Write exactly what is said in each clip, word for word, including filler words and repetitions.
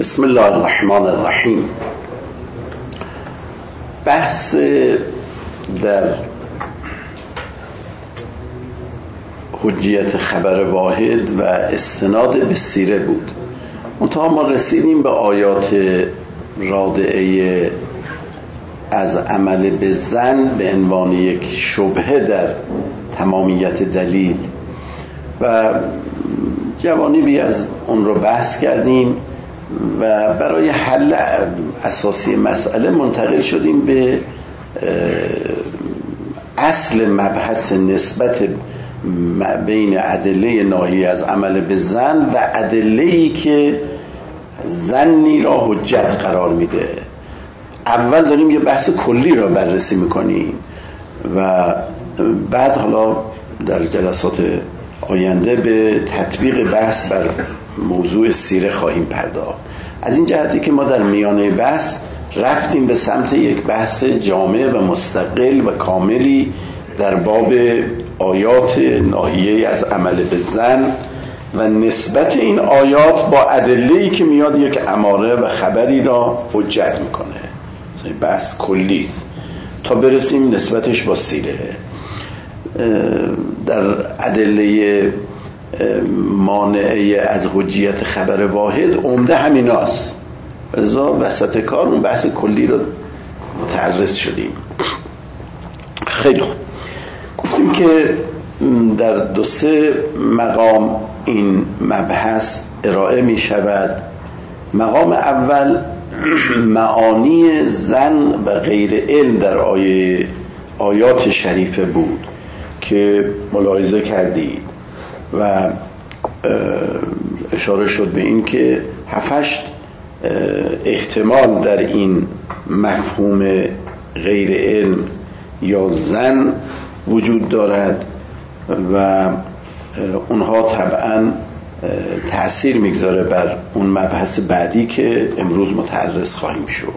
بسم الله الرحمن الرحیم. بحث در حجیت خبر واحد و استناد به سیره بود. منتها ما رسیدیم به آیات رادعه از عمل به ظن به عنوان یک شبهه در تمامیت دلیل و جوانبی از اون رو بحث کردیم و برای حل اساسی مسئله منتقل شدیم به اصل مبحث نسبت بین ادله ناهی از عمل به ظن و ادله‌ای که ظنی را حجت قرار میده. اول داریم یه بحث کلی را بررسی میکنیم و بعد حالا در جلسات آینده به تطبیق بحث بر موضوع سیره خواهیم پرداخت. از این جهتی که ما در میانه بحث رفتیم به سمت یک بحث جامع و مستقل و کاملی در باب آیات ناهیه از عمل به ظن و نسبت این آیات با ادله‌ای که میاد یک اماره و خبری را حجت میکنه. بحث کلی است تا برسیم نسبتش با سیره. در ادله مانعه از حجیت خبر واحد عمده همیناست، لذا وسط کار اون بحث کلی رو متعرض شدیم. خیلی خوب، گفتیم که در دو سه مقام این مبحث ارائه می شود. مقام اول معانی ظن و غیر علم در آیه آیات شریفه بود که ملاحظه کردید و اشاره شد به این که هفتش احتمال در این مفهوم غیر علم یا ظن وجود دارد و اونها طبعا تأثیر میگذاره بر اون مبحث بعدی که امروز متعرض خواهیم شد.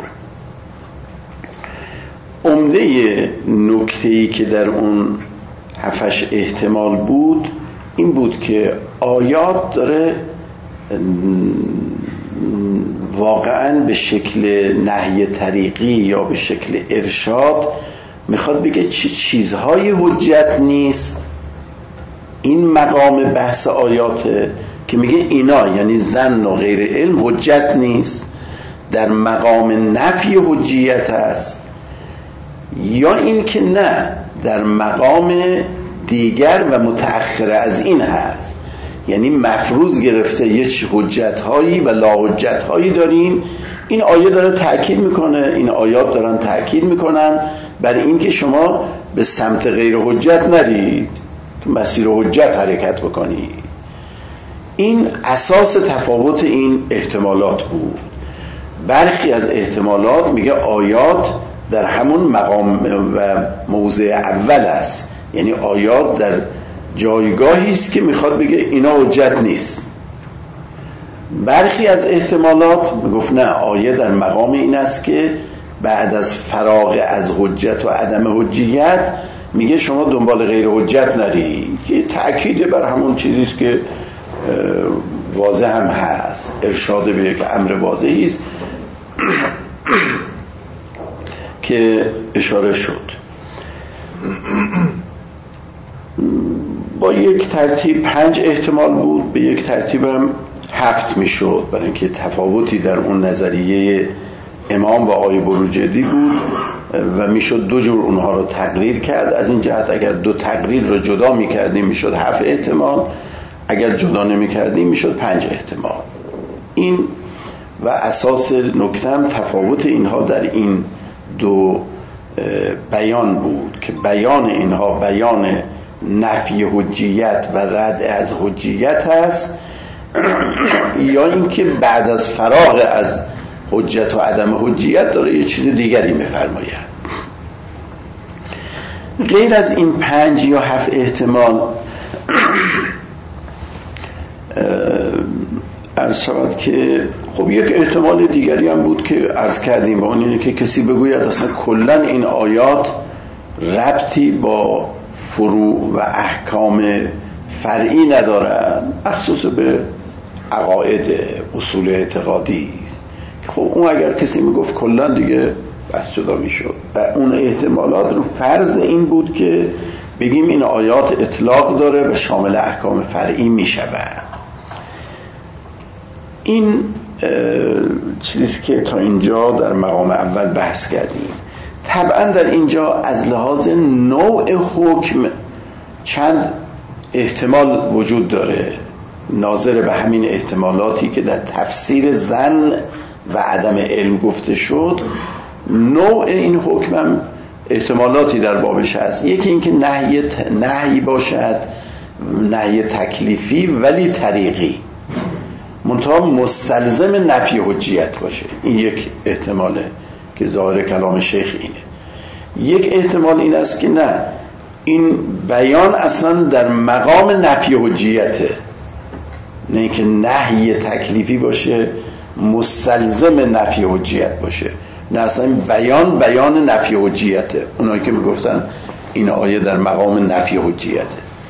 عمده نکته‌ای که در اون هفتش احتمال بود این بود که آیات داره واقعا به شکل نهی طریقی یا به شکل ارشاد میخواد بگه چه چیزهای حجت نیست. این مقام بحث آیاته که میگه اینا یعنی ظن و غیر علم حجت نیست، در مقام نفی حجیت است، یا این که نه در مقام دیگر و متأخر از این هست، یعنی مفروض گرفته یه حجت هایی و لا حجت هایی داریم. این آیه داره تأکید میکنه، این آیات دارن تأکید میکنن بر این که شما به سمت غیر حجت نرید، مسیر حجت حرکت بکنید. این اساس تفاوت این احتمالات بود. برخی از احتمالات میگه آیات در همون مقام و موضع اول است، یعنی آیات در جایگاهی است که میخواد بگه اینا حجت نیست. برخی از احتمالات میگفت نه، آیه در مقام این است که بعد از فراغ از حجت و عدم حجیت میگه شما دنبال غیر حجت نرید، که تأکید بر همون چیزی است که واضح هم هست، ارشاد به یک امر واضحی است که اشاره شد. با یک ترتیب پنج احتمال بود، به یک ترتیب هم هفت میشد، برای اینکه تفاوتی در اون نظریه امام و آقای بروجردی بود و میشد دو جور اونها رو تقریر کرد. از این جهت اگر دو تقریر رو جدا میکردیم میشد هفت احتمال، اگر جدا نمیکردیم میشد پنج احتمال. این و اساس نکتم تفاوت اینها در این دو بیان بود که بیان اینها بیان نفی حجیت و رد از حجیت هست یا اینکه بعد از فراغ از حجت و عدم حجیت داره یه چیز دیگری میفرماید. غیر از این پنج یا هفت احتمال عرض شود که خب یک احتمال دیگری هم بود که عرض کردیم، و اون اینه که کسی بگوید اصلا کلن این آیات ربطی با فروع و احکام فرعی ندارن، مخصوص به عقاید اصول اعتقادی است. خب اون اگر کسی میگفت کلا دیگه بس جدا میشد و اون احتمالات رو فرض این بود که بگیم این آیات اطلاق داره و شامل احکام فرعی میشود. این چیزی که تا اینجا در مقام اول بحث کردیم. طبعا در اینجا از لحاظ نوع حکم چند احتمال وجود داره ناظر به همین احتمالاتی که در تفسیر ظن و عدم علم گفته شد. نوع این حکم هم احتمالاتی در بابش هست. یکی اینکه نهی نهی باشد، نهی تکلیفی ولی طریقی، منتها مستلزم نفی حجیت باشه. این یک احتماله که ظاهر کلام شیخ اینه. یک احتمال این است که نه، این بیان اصلا در مقام نفی حجیته، نه اینکه نهی تکلیفی باشه مستلزم نفی حجیت باشه، نه اصلا بیان بیان نفی حجیته. اونایی که میگفتن این آیه در مقام نفی حجیته.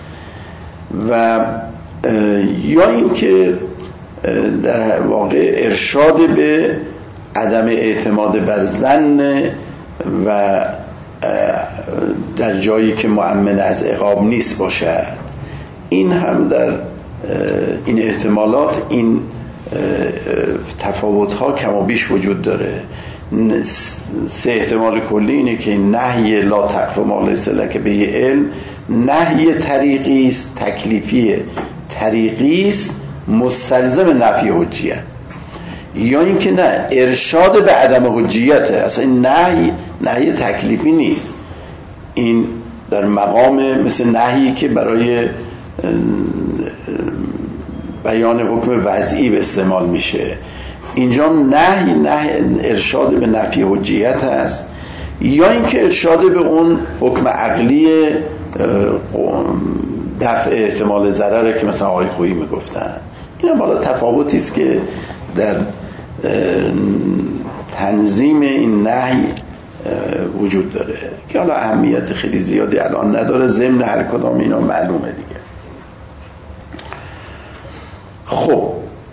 و یا اینکه در واقع ارشاد به عدم اعتماد بر ظن و در جایی که مؤمن از عقاب نیست باشد. این هم در این احتمالات، این تفاوت ها کم و بیش وجود داره. سه احتمال کلی اینه که نهی لا تقف ما لیس لک به علم نهی طریقی است، تکلیفی طریقی است، مستلزم نفی حجیت. یا اینکه نه، ارشاد به عدم حجیته. اصلا این نهی نهی تکلیفی نیست، این در مقام مثل نهی که برای بیان حکم وضعی به استعمال میشه. اینجا نهی نه ارشاد به نفی حجیت هست. یا اینکه ارشاد به اون حکم عقلی دفع احتمال ضرره که مثلا آقای خویی میگفتن. این هم حالا تفاوتی است که در تنظیم این نهی وجود داره که حالا اهمیت خیلی زیادی الان نداره، ضمن هر کدام اینا معلومه دیگه. خب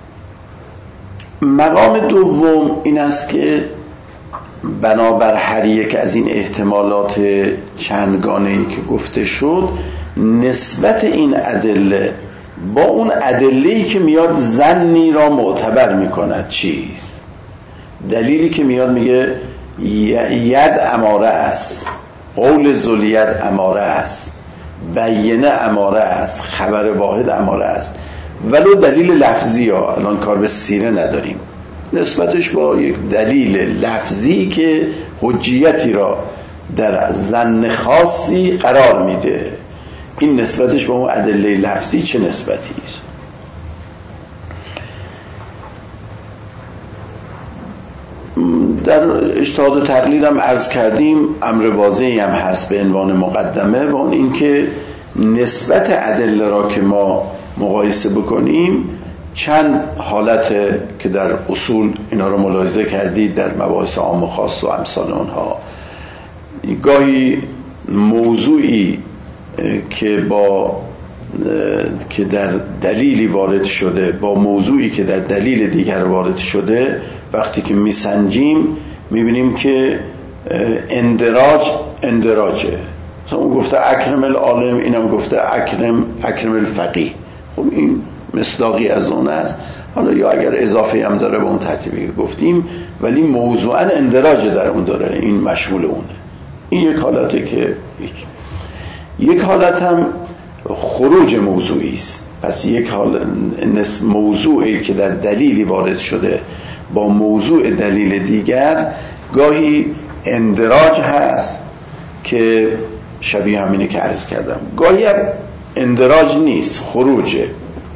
مقام دوم این است که بنابر هر یک از این احتمالات چندگانه‌ای که گفته شد، نسبت این ادله با اون ادله‌ای که میاد ظنی را معتبر میکند چیست؟ دلیلی که میاد میگه ید اماره است، قول ذوالید اماره است، بینه اماره است، خبر واحد اماره است، ولو دلیل لفظی ها، الان کار به سیره نداریم، نسبتش با یک دلیل لفظی که حجیتی را در ظن خاصی قرار میده، این نسبتش با اون ادله لفظی چه نسبتی است؟ در اجتهاد و تقلید هم عرض کردیم امر واضحی هم هست به عنوان مقدمه، و اون این که نسبت ادله را که ما مقایسه بکنیم چند حالت که در اصول اینا رو ملاحظه کردید در مباحث عام و خاص و امثال اونها. گاهی موضوعی که با که در دلیلی وارد شده با موضوعی که در دلیل دیگر وارد شده، وقتی که میسنجیم میبینیم که اندراج اندراجه. مثلا اون گفته اکرم العالم، اینم گفته اکرم اکرم الفقیه. خب این مصداقی از اون است. حالا یا اگر اضافه هم داره به اون ترتیبی که گفتیم، ولی موضوعا اندراج در اون داره، این مشمول اونه. این یک حالته که هیچ. یک حالت هم خروج موضوعی است. پس یک حال موضوعی که در دلیلی وارد شده با موضوع دلیل دیگر، گاهی اندراج هست که شبیه همینه که عرض کردم، گاهی هم اندراج نیست، خروجه.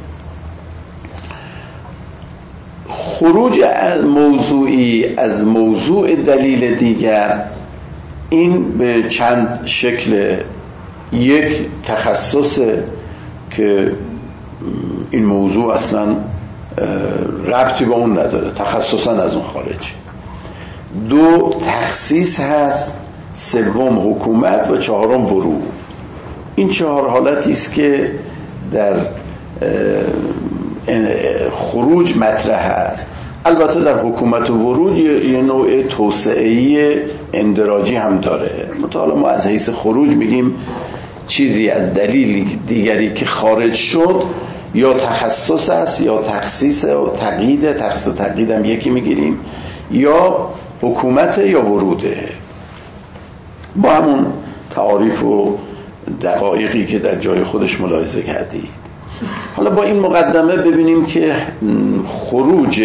خروج از موضوعی از موضوع دلیل دیگر این به چند شکل. یک تخصص که این موضوع اصلا ربطی با اون نداره، تخصصا از اون خارج. دو تخصیص هست، سوم حکومت و چهارم ورود. این چهار حالتی است که در خروج مطرح است. البته در حکومت و ورود یه نوع توسعه‌ای اندراجی هم داره. مثلا ما از حیث خروج میگیم چیزی از دلیل دیگری که خارج شد یا تخصص است یا تخصیص و تقیید، تخصیص و تقیید هم یکی میگیریم، یا حکومت یا وروده، با همون تعاریف و دقایقی که در جای خودش ملاحظه کردید. حالا با این مقدمه ببینیم که خروج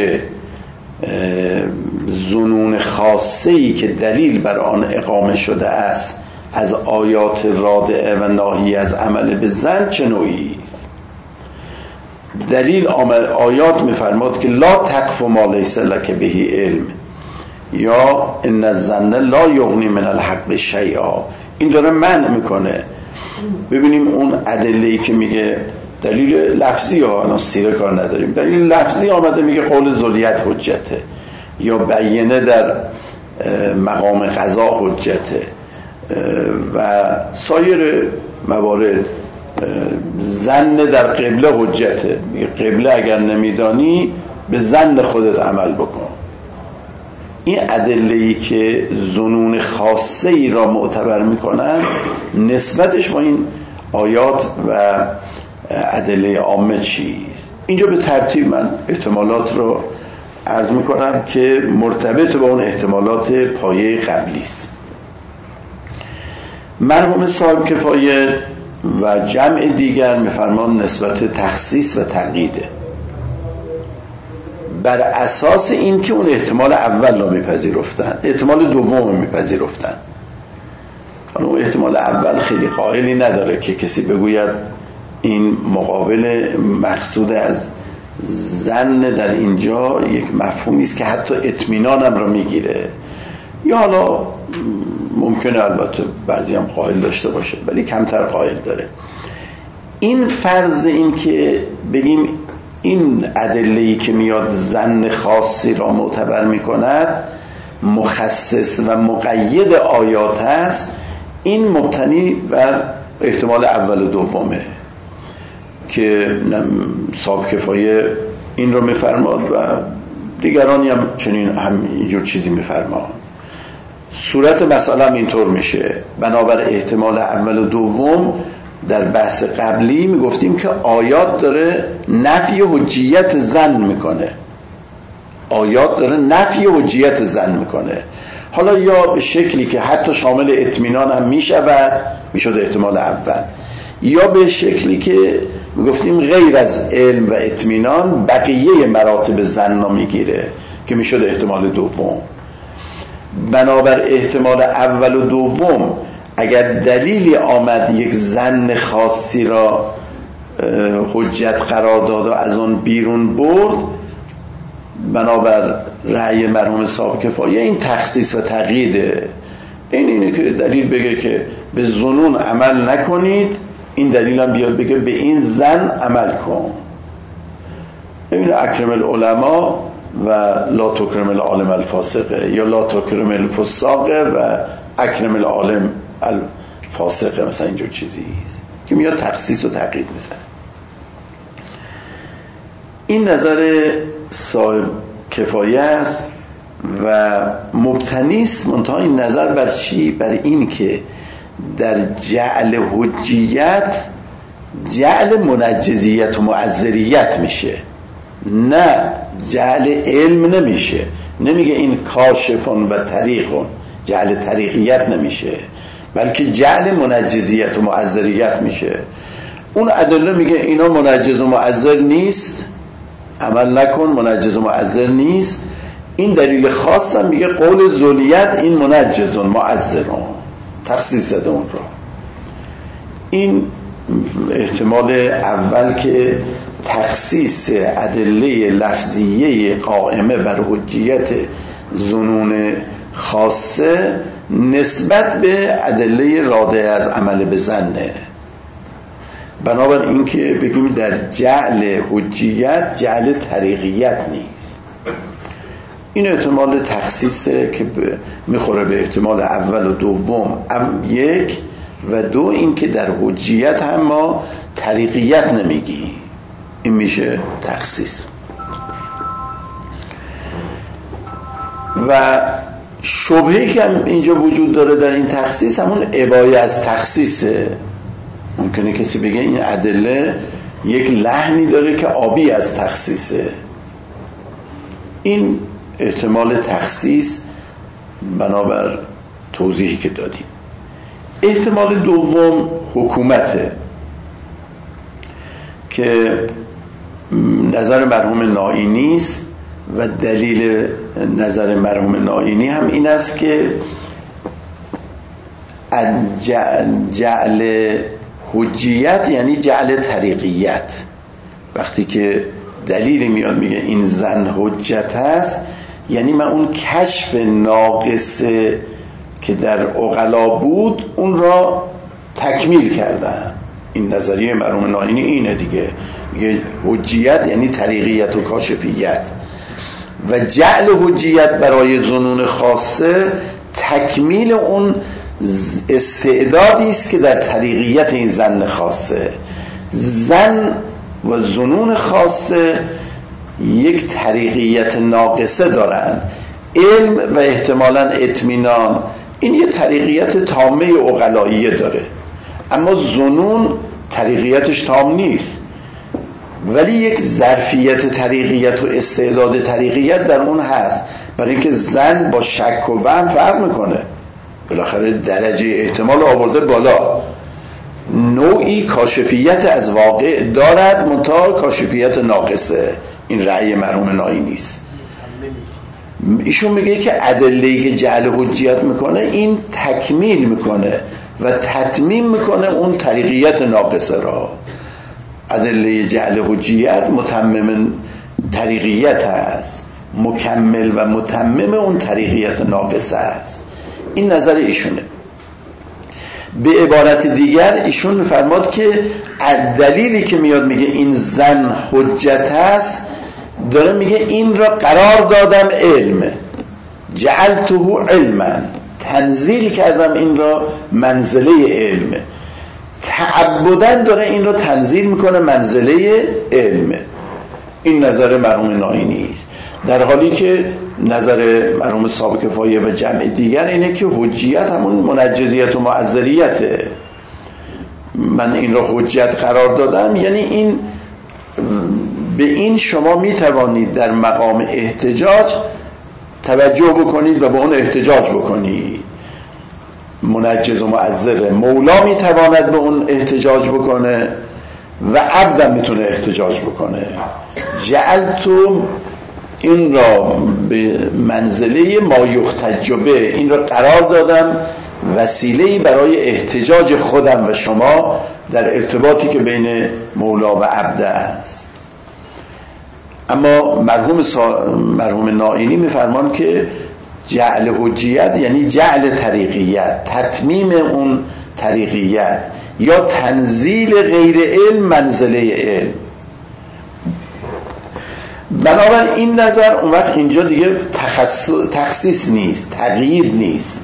ظنون خاصه‌ای که دلیل بر آن اقامه شده است از آیات رادعه و ناهی از عمل به ظن چه نوعی است. دلیل آیات می‌فرماد که لا تقف ما لیس لک به علم، یا ان الظن لا یغنی من الحق شیئا. این داره منع میکنه. ببینیم اون ادله‌ای که میگه دلیل لفظی ها، الان سیره کار نداریم، دلیل لفظی آمده میگه قول ذولیت حجته، یا بیینه در مقام قضا حجته و سایر موارد، ظن در قبله حجته، میگه قبله اگر نمیدانی به ظن خودت عمل بکن. این ادله‌ای که ظنون خاصه ای را معتبر میکنن نسبتش با این آیات و ادله عامه چیست؟ اینجا به ترتیب من احتمالات رو عرض میکنم که مرتبط با اون احتمالات پایه قبلی است. مرحوم صاحب کفایه و جمع دیگر میفرمان نسبت تخصیص و تقییده، بر اساس این که اون احتمال اول رو میپذیرفتن، احتمال دوم میپذیرفتن. حالا اون احتمال اول خیلی قائلی نداره که کسی بگوید این مقابل مقصود از ظن در اینجا یک مفهومی است که حتی اطمینانم رو میگیره، یا حالا ممکنه البته بعضی هم قائل داشته باشه ولی کمتر قائل داره. این فرض این که بگیم این ادله‌ای که میاد ظن خاصی را معتبر میکند مخصص و مقید آیات هست، این مبتنی بر احتمال اول و دومه که صاحب کفایه این رو میفرماد و دیگرانی هم چنین هم اینجور چیزی میفرماد. صورت مسئله اینطور میشه. بنابر احتمال اول و دوم در بحث قبلی میگفتیم که آیات داره نفی حجیت ظن میکنه، آیات داره نفی حجیت ظن میکنه. حالا یا به شکلی که حتی شامل اطمینان هم میشود، میشد احتمال اول، یا به شکلی که میگفتیم غیر از علم و اطمینان بقیه مراتب ظن رو میگیره که میشد احتمال دوم. بنابر احتمال اول و دوم اگر دلیلی آمد یک ظن خاصی را حجت قرار داد و از اون بیرون برد، بنابر رأی مرحوم صاحب کفایه این تخصیص و تقییده. این اینه که دلیل بگه که به ظنون عمل نکنید، این دلیل هم بیاد بگه به این ظن عمل کن. این اکرم العلماء و لا تکرم العالم الفاسقه، یا لا تکرم الفساقه و اکرم العالم الفاسقه، مثلا اینجور چیزی است که میاد تخصیص و تقیید میزنه. این نظر صاحب کفایه است و مبتنیست. منتها این نظر بر چی؟ بر این که در جعل حجیت جعل منجزیت و معذریت میشه، نه جعل علم نمیشه. نمیگه این کاشفون و طریقون، جعل طریقیت نمیشه، بلکه جعل منجزیت و معذریت میشه. اون ادله میگه اینا منجز و معذر نیست، عمل نکن، منجز و معذر نیست. این دلیل خاص هم میگه قول ذولیت این منجز و معذر، تخصیص زده اون رو. این احتمال اول که تخصیص ادله لفظیه قائمه بر حجیت ظنون خاصه نسبت به ادله رادعه از عمل به ظنه. بنابر این که بگیم در جعل حجیت جعل طریقیت نیست. این احتمال تخصیصه که میخوره به احتمال اول و دوم، یک و دو این که در حجیت هم ما طریقیت نمیگیم. این میشه تخصیص. و شبهه‌ای که اینجا وجود داره در این تخصیص همون ابایه از تخصیصه. ممکنه کسی بگه این ادله یک لحنی داره که آبی از تخصیصه. این احتمال تخصیص بنابر توضیحی که دادیم. احتمال دوم حکومته که نظر مرحوم نائینی است و دلیل نظر مرحوم نائینی هم این است که جعل حجیت یعنی جعل طریقیت. وقتی که دلیلی میاد میگه این زن حجت هست، یعنی من اون کشف ناقصه که در عقلا بود اون را تکمیل کردم. این نظریه مرحوم نائینی اینه دیگه، میگه حجیت یعنی طریقیت و کاشفیت، و جعل حجیت برای ظنون خاصه تکمیل اون استعدادی است که در طریقیت این ظن خاصه. ظن و ظنون خاصه یک طریقیت ناقصه دارند. علم و احتمالاً اطمینان این یه طریقیت تامه عقلاییه داره، اما ظنون طریقیتش تام نیست، ولی یک ظرفیت طریقیت و استعداد طریقیت در اون هست، برای اینکه ظن با شک و وهم فرق میکنه. بالاخره درجه احتمال آورده بالا، نوعی کاشفیت از واقع دارد، منتها کاشفیت ناقصه. این رأی مرحوم نائینی است. ایشون میگه که ادله‌ای که جعل حجیت میکنه این تکمیل میکنه و تتمیم میکنه اون طریقیت ناقصه را. ادله جعل حجیت متمم طریقیت هست، مکمل و متمم اون طریقیت ناقصه است. این نظر ایشونه. به عبارت دیگر ایشون میفرماد که دلیلی که میاد میگه این زن حجت است، داره میگه این را قرار دادم علم، جعلته علما، تنزیل کردم این را منزله علم. تعبداً داره این را تنزیل میکنه منزله علم. این نظر مرحوم نائینی است، در حالی که نظر مرحوم صاحب کفایه و جمع دیگر اینه که حجیت همون منجزیت و معذریته. من این را حجت قرار دادم، یعنی این به این شما میتوانید در مقام احتجاج توجه بکنید و به اون احتجاج بکنید. منجز و معذره، مولا میتواند به اون احتجاج بکنه و عبدم میتونه احتجاج بکنه. جعلتم این را به منزله ما یحتج به، این را قرار دادم وسیله‌ای برای احتجاج خودم و شما در ارتباطی که بین مولا و عبد است. اما مرحوم سا... مرحوم نائینی میفرمان که جعل حجیت یعنی جعل طریقیت، تتمیم اون طریقیت، یا تنزیل غیر علم منزله علم. بنابراین این نظر اون وقت اینجا دیگه تخصیص نیست، تغییر نیست،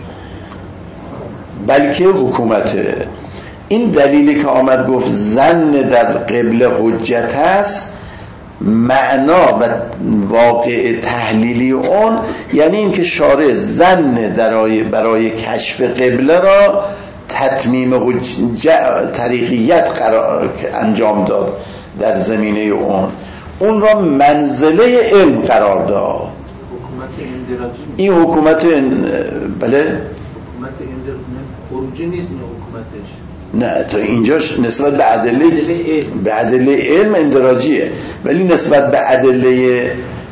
بلکه حکومته. این دلیلی که آمد گفت زن در قبل حجت است، معنا و واقع تحلیلی اون یعنی این که شارع زن درای برای کشف قبله را تتمیم حج... طریقیت قرار انجام داد در زمینه اون، اون را منزله علم قرار داد. حکومت اندراجی این حکومت ان... بله حکومت اندراجی نیست این حکومتش. نه، تا اینجاش نسبت به ادله به ادله علم اندراجیه، ولی نسبت به ادله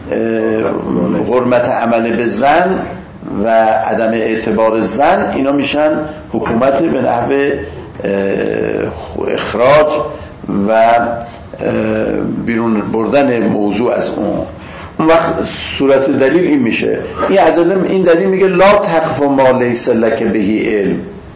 حرمت عمل به زن و عدم اعتبار زن اینا میشن حکومت به نحو اخراج و بیرون بردن موضوع از اون. اون وقت صورت دلیل این میشه، این ادله این دلیل میگه لا تقف ما لیس لک به علم،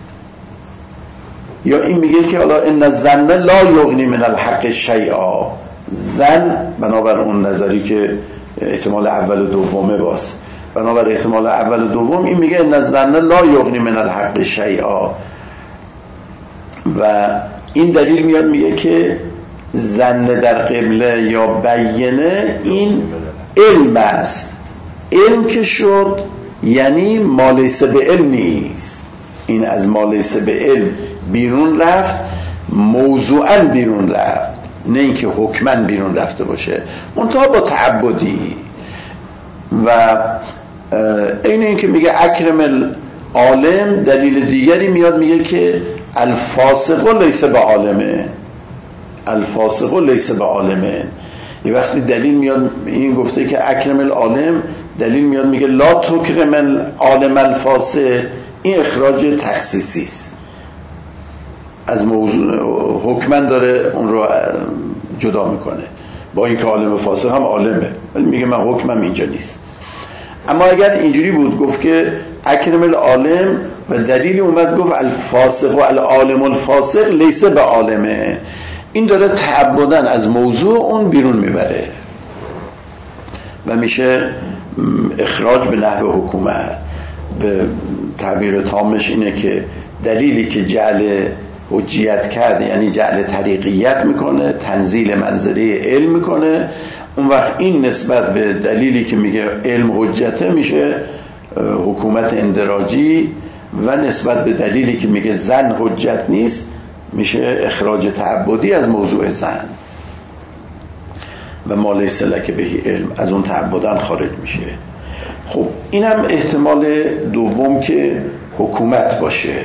یا این میگه که حالا ان الظن لا یغنی من الحق شیئا. زن بنابر اون نظری که احتمال اول و دومه باز، بنابر احتمال اول و دوم این میگه ان الظن لا یغنی من الحق شیئا، و این دلیل میاد میگه که ظن در قبله یا بینه این علم است. علم که شد یعنی ما لیس به علم نیست، این از ما لیس به علم بیرون رفت، موضوعا بیرون رفت، نه اینکه حکما بیرون رفته باشه، منتها با تعبدی. و این این که میگه اکرم العالم، دلیل دیگری میاد میگه که الفاسق لیس به عالمه، الفاسق لیس به عالمه. یه وقتی دلیل میاد این گفته که اکرم العالم، دلیل میاد میگه لا تکرم العالم الفاسق، این اخراج تخصیصی است، از موضوع حکما داره اون رو جدا میکنه، با اینکه عالم فاسق هم عالمه ولی میگه من حکمم اینجا نیست. اما اگر اینجوری بود گفت که اکرم العالم و دلیل اومد گفت الفاسق و العالم الفاسق لیس به عالمه، این داره تعبدن از موضوع اون بیرون میبره و میشه اخراج به نحو حکومت. به تعبیر تامش اینه که دلیلی که جعل حجیت کرده یعنی جعل طریقیت میکنه، تنزیل منزله علم میکنه، اون وقت این نسبت به دلیلی که میگه علم حجته میشه حکومت اندراجی، و نسبت به دلیلی که میگه زن حجت نیست میشه اخراج تعبدی از موضوع زن. و ما لیس لک به علم، از اون تعبدن خارج میشه. خب اینم احتمال دوم که حکومت باشه.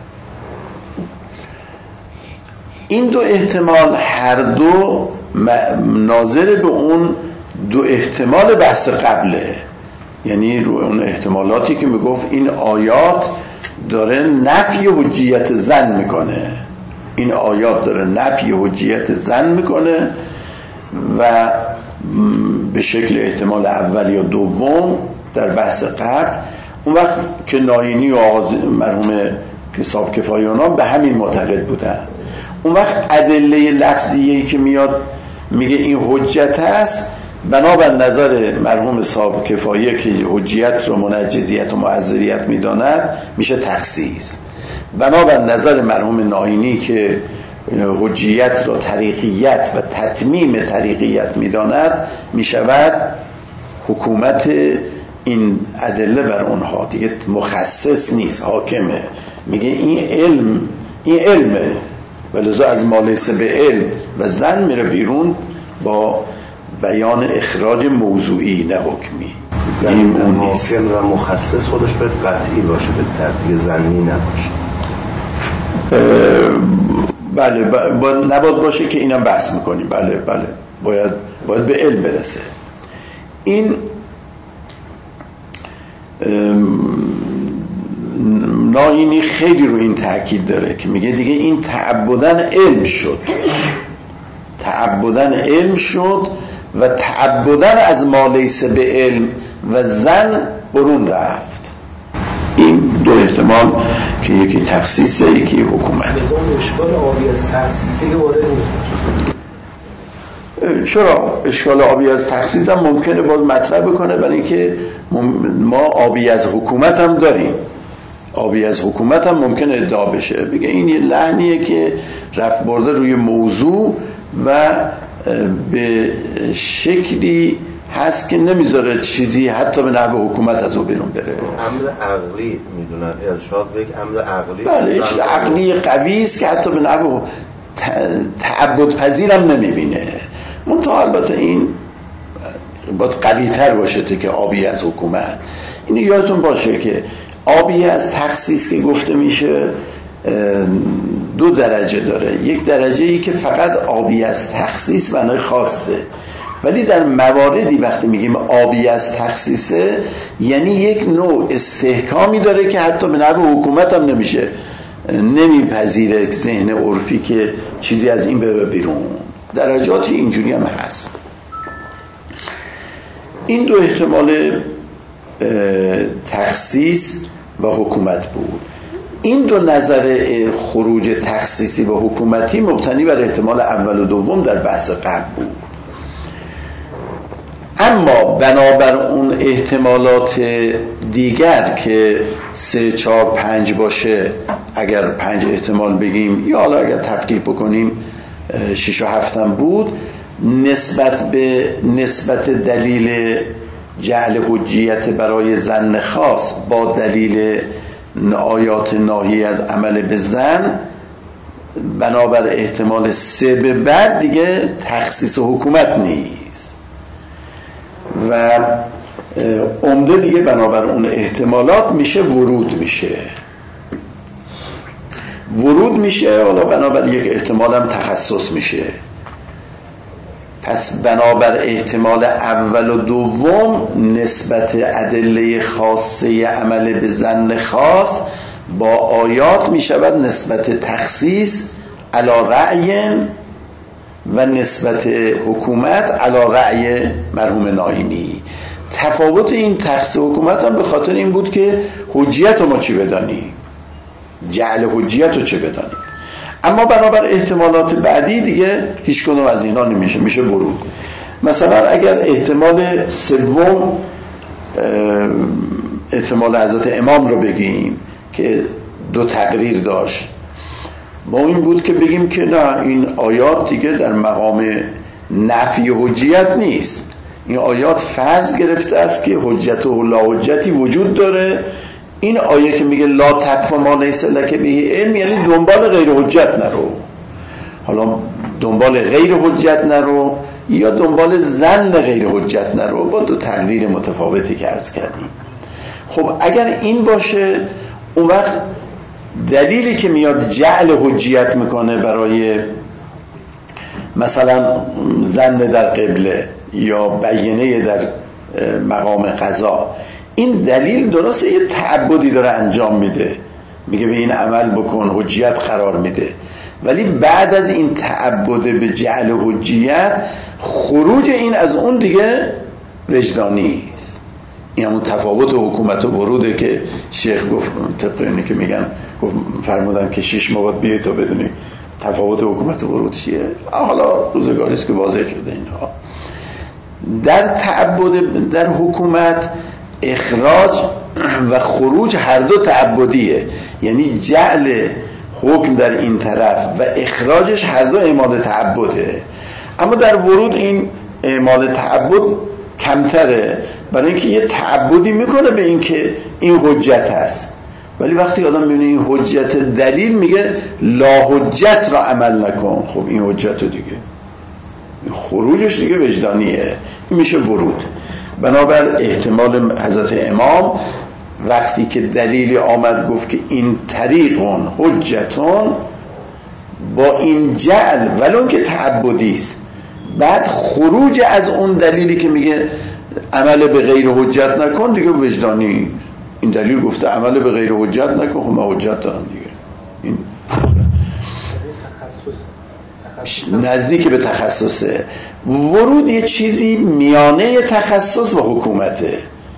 این دو احتمال هر دو ناظر به اون دو احتمال بحث قبله، یعنی رو اون احتمالاتی که میگفت این آیات داره نفی حجیت زن میکنه، این آیات داره نفی حجیت زن میکنه و به شکل احتمال اول یا دوم در بحث قبل. اون وقت که ناینی و آغاز مرحوم کساب کفایانان به همین معتقد بودن، اون وقت ادله لفظیه‌ای که میاد میگه این حجت است، بنابر نظر مرحوم صاحب کفایه که حجیت رو منجزیت و معذریت میداند میشه تخصیص، بنابر نظر مرحوم ناینی که حجیت رو طریقیت و تتمیم طریقیت میداند میشود حکومت این ادله بر اونها، دیگه مخصص نیست، حاکمه. میگه این علم این علمه و لذا از ما لیس به علم و زن میره بیرون با بیان اخراج موضوعی نه حکمی. این حاکم و مخصص خودش باید قطعی باشه، به ترتیب زنی نباشه. بله باید نباید باشه که اینم بحث میکنیم. بله بله باید باید به علم برسه. این ناینی خیلی رو این تاکید داره که میگه دیگه این تعبدن علم شد، تعبدن علم شد و تعبدن از ما لیس به علم و زن برون رفت. این دو احتمال که یکی تخصیصه یکی حکومت. اشکال آبی از تخصیص دیگه وارد نیست. چرا؟ اشکال آبی از تخصیص هم ممکنه باز مطرح بکنه، برای اینکه ما آبی از حکومت هم داریم. آبی از حکومت هم ممکنه ادعا بشه، بگه این یه لحنیه که رفت برده روی موضوع و به شکلی هست که نمیذاره چیزی حتی به نحو حکومت از او بیرون بره. امر عقلی میدونن، ارشاد به یک امر عقلی. بله عقلی قوی است که حتی به نحو تعبد پذیرم نمیبینه. منتها البته این باید قوی تر باشه تا که آبی از حکومت. اینو یادتون باشه که آبی از تخصیص که گفته میشه دو درجه داره. یک درجه ای که فقط آبی از تخصیص معنای خاصه، ولی در مواردی وقتی میگیم آبی از تخصیصه یعنی یک نوع استحکامی داره که حتی به نحو حکومت هم نمیشه، نمیپذیره ذهن عرفی که چیزی از این بره بیرون. درجاتی اینجوری هم هست. این دو احتمال تخصیص و حکومت بود. این دو نظر خروج تخصیصی و حکومتی مبتنی بر احتمال اول و دوم در بحث قبل بود. اما بنابر اون احتمالات دیگر که سه چهار پنج باشه، اگر پنج احتمال بگیم یا حالا اگر تفکیک بکنیم شش و هفتم بود، نسبت به نسبت دلیل جعل حجیت برای ظن خاص با دلیل آیات ناهی از عمل به ظن، بنابر احتمال سه به بعد دیگه تخصیص حکومت نیست و عمده دیگه بنابر اون احتمالات میشه ورود میشه ورود میشه حالا بنابر یک احتمال هم تخصص میشه. پس بنابر احتمال اول و دوم نسبت ادله خاصه عمل به ظن خاص با آیات میشود نسبت تخصیص علی رأی و نسبت حکومت علی رأی مرحوم ناینی. تفاوت این تخصیص حکومت هم به خاطر این بود که حجیت رو ما چی بدانیم، جعل حجیت رو چه بدانیم. اما بنابر احتمالات بعدی دیگه هیچ کدوم از اینا نمیشه، میشه ورود. مثلا اگر احتمال سوم احتمال حضرت امام رو بگیم که دو تقریر داشت، با این بود که بگیم که نه، این آیات دیگه در مقام نفی حجیت نیست، این آیات فرض گرفته است که حجت و لا حجتی وجود داره. این آیه که میگه لا تقف ما لیس لک به علم، یعنی دنبال غیر حجت نرو. حالا دنبال غیر حجت نرو یا دنبال ظن غیر حجت نرو، با دو تقریر متفاوتی که عرض کردیم. خب اگر این باشه، اون وقت دلیلی که میاد جعل حجیت میکنه برای مثلا ظن در قبله یا بیینه در مقام قضا، این دلیل درسته یه تعبدی داره انجام میده، میگه به این عمل بکن، حجیت قرار میده، ولی بعد از این تعبد به جعل حجیت، خروج این از اون دیگه وجدانی است. این همون تفاوت حکومت و وروده که شیخ گفت، طبق اینی که میگن گفت فرمودن که شش ماه باید بیایی تا بدونی تفاوت حکومت و ورود چیه. حالا روزگاریست که واضح شده اینها. در تعبد در حکومت اخراج و خروج هر دو تعبدیه، یعنی جعل حکم در این طرف و اخراجش هر دو اعمال تعبده. اما در ورود این اعمال تعبد کمتره، برای اینکه یه تعبدی میکنه به این که این حجت هست، ولی وقتی آدم میبینه این حجت دلیل، میگه لا حجت را عمل نکن. خب این حجت دیگه خروجش دیگه وجدانیه، این میشه ورود. بنابر احتمال حضرت امام وقتی که دلیلی آمد گفت که این طریقون حجتون، با این جعل ولون که تعبدی است، بعد خروج از اون دلیلی که میگه عمل به غیر حجت نکن دیگه وجدانی. این دلیل گفته عمل به غیر حجت نکن، خب من حجت دارم دیگه. این نزدیک به تخصصه. ورود یه چیزی میانه تخصص و حکومته.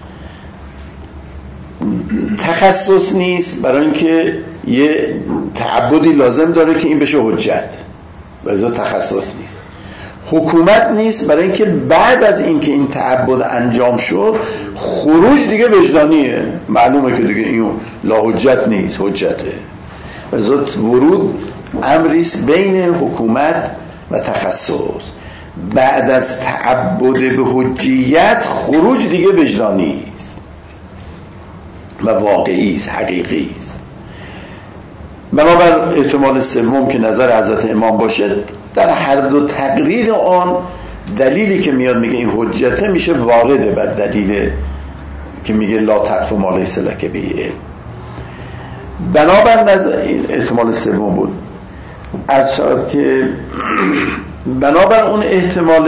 تخصص نیست برای اینکه یه تعبدی لازم داره که این بشه حجت، ولی تخصص نیست. حکومت نیست برای اینکه بعد از اینکه این تعبد انجام شد، خروج دیگه وجدانیه، معلومه که دیگه این لا حجت نیست، حجته. ولی ورود امریست بین حکومت و تخصص. بعد از تعبد به حجیت، خروج دیگه وجدانی است و واقعی است، حقیقی است. بنابر احتمال سوم که نظر حضرت امام باشه، در هر دو تقریر آن دلیلی که میاد میگه این حجته، میشه وارد بر دلیل که میگه لا تقف ما لیس لک به علم. بنابر نظر این احتمال سوم بود. از شاید که بنابر اون احتمال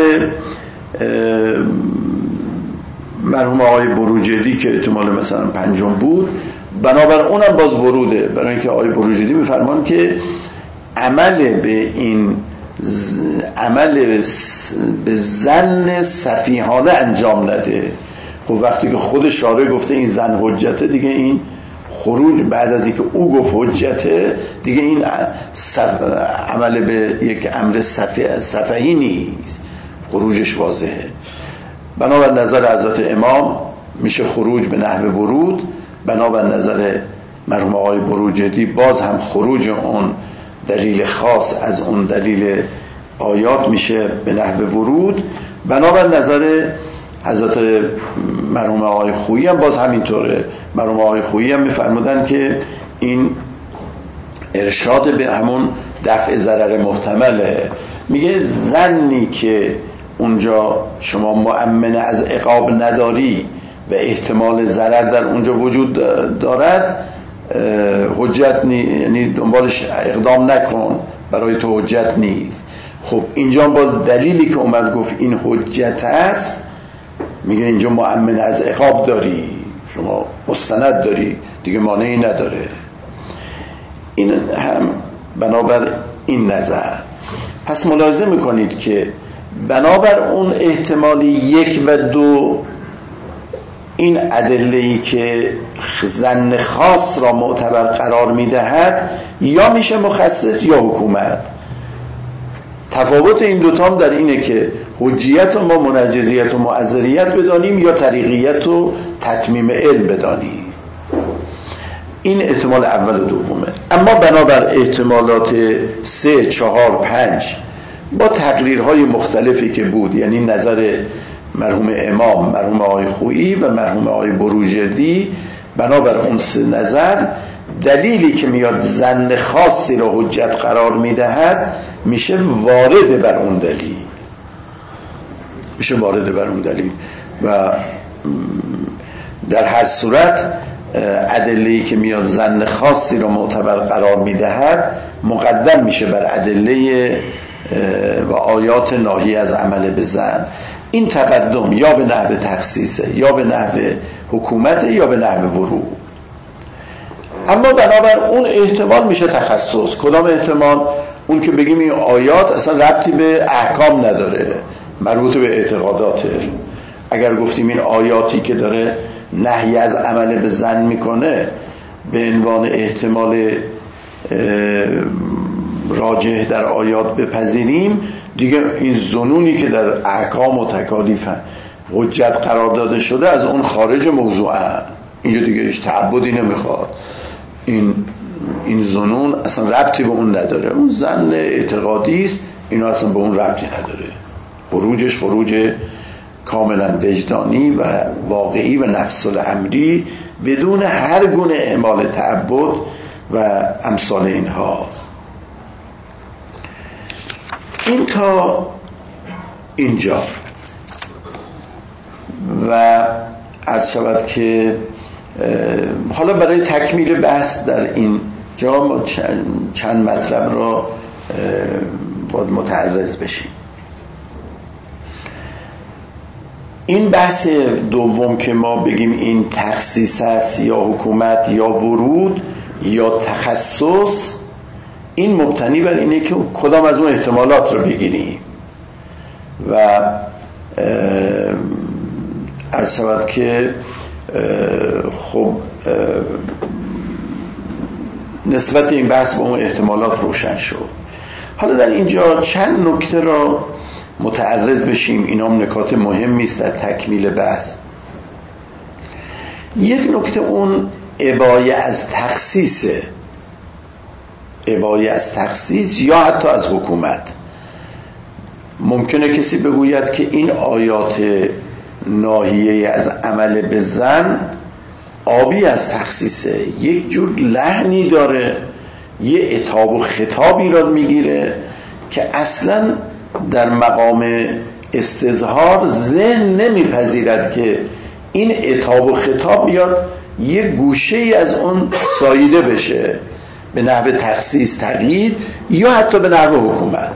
مرحوم آقای بروجردی که احتمال مثلا پنجم بود، بنابر اونم باز وروده، برای اینکه آقای بروجردی میفرمان که عمل به این ز... عمل به ظن سفیهانه انجام نده. خب وقتی که خود شارع گفته این ظن حجته، دیگه این خروج بعد از اینکه او گفت حجته، دیگه این صف... عمل به یک امر صفی... صفحی نیست، خروجش واضحه. بنابر نظر حضرت امام میشه خروج به نحو ورود. بنابر نظر مرحوم آقای بروجردی باز هم خروج اون دلیل خاص از اون دلیل آیات میشه به نحو ورود. بنابر نظر حضرت مرحوم آقای خویی هم باز همینطوره. مرحوم آقای خویی هم میفرمودن که این ارشاد به همون دفع ضرر محتمله. میگه زنی که اونجا شما مؤمن از عقاب نداری و احتمال ضرر در اونجا وجود دارد، حجت نی... یعنی دنبالش اقدام نکن، برای تو حجت نیست. خب اینجا باز دلیلی که اومد گفت این حجت است، میگه اینجا مؤمن از عقاب داری، شما مستند داری دیگه، مانعی نداره. این هم بنابر این نظر. پس ملاحظه میکنید که بنابر اون احتمال یک و دو، این ادله‌ای که ظن خاص را معتبر قرار میدهد یا میشه مخصص یا حکومت. تفاوت این دوتا هم در اینه که حجیت و ما منجزیت و معذریت بدانیم یا طریقیت و تتمیم علم بدانیم. این احتمال اول و دومه. اما بنابر احتمالات سه، چهار، پنج با تقریرهای مختلفی که بود، یعنی نظر مرحوم امام، مرحوم آقای خویی و مرحوم آقای بروجردی، بنابر اون سه نظر دلیلی که میاد ظن خاصی رو حجت قرار میدهد میشه وارد بر اون دلیل، میشه وارد بر اون دلیل و در هر صورت ادله‌ای که میاد ظن خاصی رو معتبر قرار میدهد مقدم میشه بر ادله و آیات ناهی از عمل به ظن. این تقدم یا به نحو تخصیصه یا به نحو حکومت یا به نحو ورود. اما بنابر اون احتمال میشه تخصص. کدام احتمال؟ اون که بگیم این آیات اصلا ربطی به احکام نداره، مربوط به اعتقاداته. اگر گفتیم این آیاتی که داره نهی از عمل به ظن میکنه به عنوان احتمال راجح در آیات بپذیریم، دیگه این ظنونی که در احکام و تکالیف حجت قرار داده شده از اون خارج موضوعه. اینجا دیگه هیچ تعبدی نمیخواد. این این ظنون اصلا ربطی به اون نداره، اون ظن اعتقادی است، اینا اصلا به اون ربطی نداره. خروجش خروج کاملا وجدانی و واقعی و نفس الامری بدون هر گونه اعمال تعبد و امثال اینهاست. این تا اینجا و عرض شود که حالا برای تکمیل بحث در این جا ما چند, چند مطلب را باید متعرض بشیم. این بحث دوم که ما بگیم این تخصیص است یا حکومت یا ورود یا تخصص، این مبتنی بر اینه که کدام از اون احتمالات رو بگیریم و عرض شود که خب نسبت این بحث با اون احتمالات روشن شد. حالا در اینجا چند نکته را متعرض بشیم، اینا هم نکات مهمی است در تکمیل بحث. یک نکته اون ابایه از تخصیصه، ابایه از تخصیص یا حتی از حکومت. ممکنه کسی بگوید که این آیات ناهیه از عمل به ظن آبی از تخصیصه، یک جور لحنی داره، یه عتاب و خطاب ایراد میگیره که اصلا در مقام استظهار ذهن نمیپذیرد که این عتاب و خطاب بیاد یه گوشه ای از اون ساییده بشه به نحو تخصیص، تقیید یا حتی به نحو حکومت.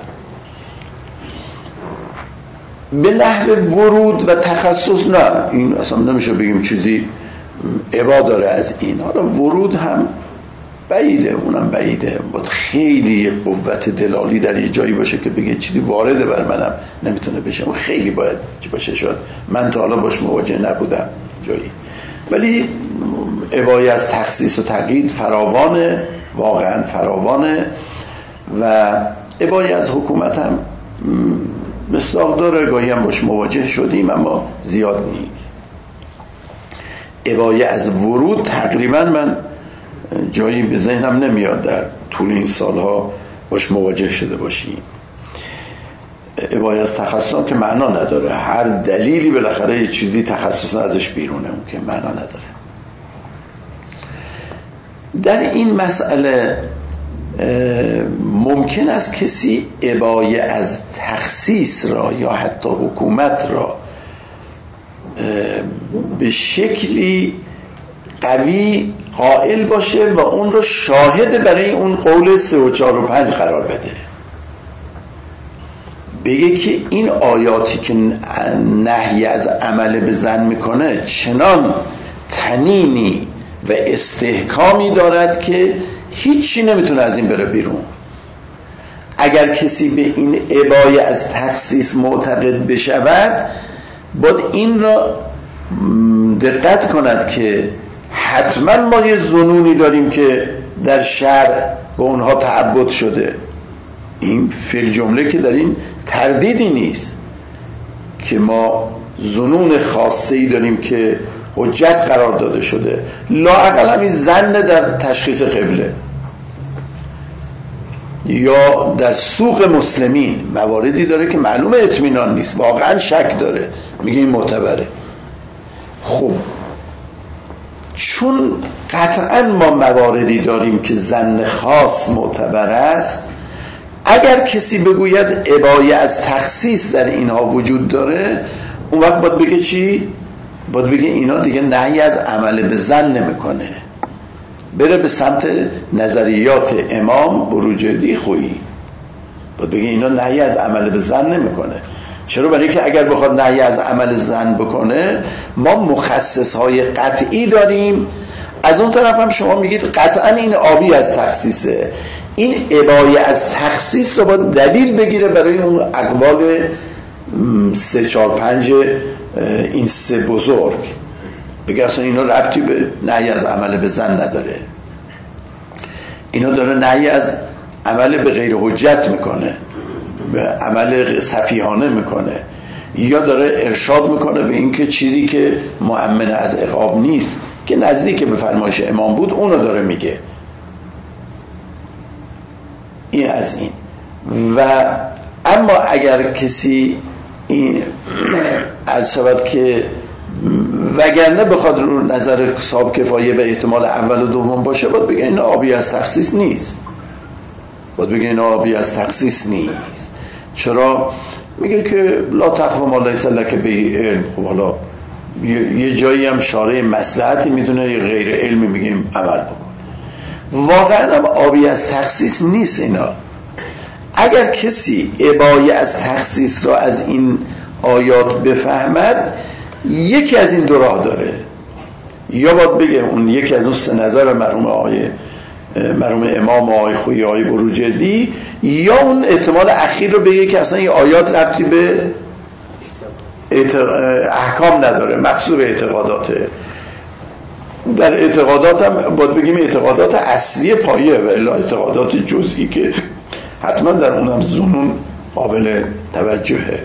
به نحو ورود و تخصص نه، این اصلا نمیشه بگیم چیزی عبا داره از این. حالا ورود هم بعیده، اونم بعیده، باید خیلی قوت دلالی در یه جایی باشه که بگه چیزی وارده بر منم نمیتونه بشه، اون خیلی باید چی باشه. شد من تا حالا باش مواجه نبودم جایی، ولی عبای از تخصیص و تقیید فراوانه، واقعا فراوانه و عبای از حکومت هم مصداق داره، گاهی هم باش مواجه شدیم اما زیاد نیست. عبای از ورود تقریبا من جایی به ذهنم نمیاد در طول این سالها باش مواجه شده باشیم. ابای از تخصص که معنا نداره، هر دلیلی بالاخره یه چیزی تخصص ازش بیرونه، اون که معنا نداره. در این مسئله ممکن است کسی ابای از تخصیص را یا حتی حکومت را به شکلی قوی قائل باشه و اون رو شاهد برای اون قول سه و چهار و پنج قرار بده، بگه که این آیاتی که نهی از عمل به زن میکنه چنان طنینی و استحکامی دارد که هیچی نمیتونه از این بره بیرون. اگر کسی به این ابای از تخصیص معتقد بشود، باید این را دقت کند که حتما ما یه ظنونی داریم که در شرع به اونها تعبد شده. این فی جمله که در این تردیدی نیست که ما ظنون خاصه‌ای داریم که حجت قرار داده شده، لااقل همین ظن در تشخیص قبله. یا در سوق مسلمین مواردی داره که معلومه اطمینان نیست، واقعا شک داره، میگه این معتبره. خب چون قطعا ما مواردی داریم که ظن خاص معتبر است، اگر کسی بگوید ابای از تخصیص در اینها وجود داره، اون وقت باید بگه چی؟ باید بگه اینا دیگه نهی از عمل به زن نمیکنه، بره به سمت نظریات امام بروجردی خویی، باید بگه اینا نهی از عمل به زن نمیکنه. چرا؟ برای که اگر بخواد نهی از عمل زن بکنه، ما مخصص های قطعی داریم، از اون طرف هم شما میگید قطعا این آبی از تخصیصه. این ابای از تخصیص رو باید دلیل بگیره برای اون اقوال سه چهار پنج این سه بزرگ، بگه اصلا اینا ربطی به نهی از عمل به زن نداره، اینا داره نهی از عمل به غیر حجت میکنه، به عمل سفیهانه میکنه، یا داره ارشاد میکنه به اینکه چیزی که مؤمن از عقاب نیست که نزدیک به فرمایش امام بود اونو داره میگه. این از این. و اما اگر کسی این عرض شود که وگرنه بخواد رو نظر صاحب کفایه و احتمال اول و دوم باشه، باید بگه این آبی از تخصیص نیست، باید بگه این آبی از تخصیص نیست. چرا؟ میگه که لا تخف ما لیس لک به علم. خب حالا یه جایی هم شارع مصلحتی میدونه، یه غیر علمی میگیم عمل بکن. واقعا هم آبی از تخصیص نیست اینا. اگر کسی ابای از تخصیص را از این آیات بفهمد، یکی از این دو راه داره، یا باید بگه اون یکی از اون سه نظر مرحوم آقای مرحوم امام آقای خویی آقای بروجردی، یا اون احتمال اخیر رو بگه که اصلا این آیات ربطی به احکام نداره، مخصوص به اعتقاداته. در اعتقادات هم باید بگیم اعتقادات اصلی پایه و الا اعتقادات جزئی که حتما در اونم ظنون قابل توجهه.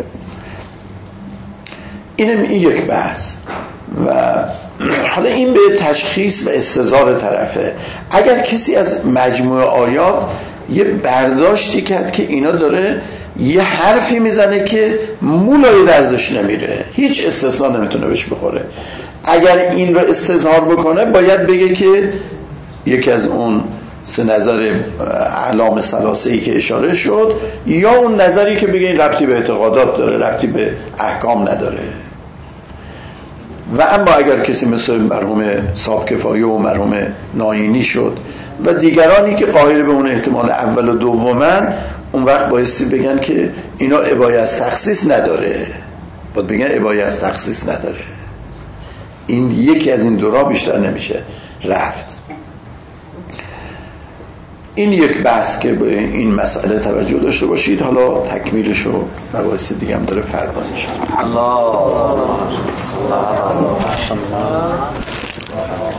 اینم این یک بحث. و حالا این به تشخیص و استظهار طرفه. اگر کسی از مجموعه آیات یه برداشتی کرد که اینا داره یه حرفی میزنه که مولای درزش نمیره، هیچ استثناء نمیتونه بهش بخوره، اگر این رو استظهار بکنه باید بگه که یکی از اون سه نظر اعلام ثلاثه‌ای که اشاره شد، یا اون نظری که بگه این ربطی به اعتقادات داره، ربطی به احکام نداره. و اما اگر کسی مثل مرحوم صاحب کفایه و مرحوم ناینی شد و دیگرانی که قائل به اون احتمال اول و دومن، اون وقت بایستی بگن که اینا ابای از تخصیص نداره، باید بگن ابای از تخصیص نداره. این یکی از این دو راه بیشتر نمیشه رفت. این یک بحث که به این مسئله توجه داشته باشید. حالا تکمیلش و مباحث دیگه هم داره فردا میشه. الله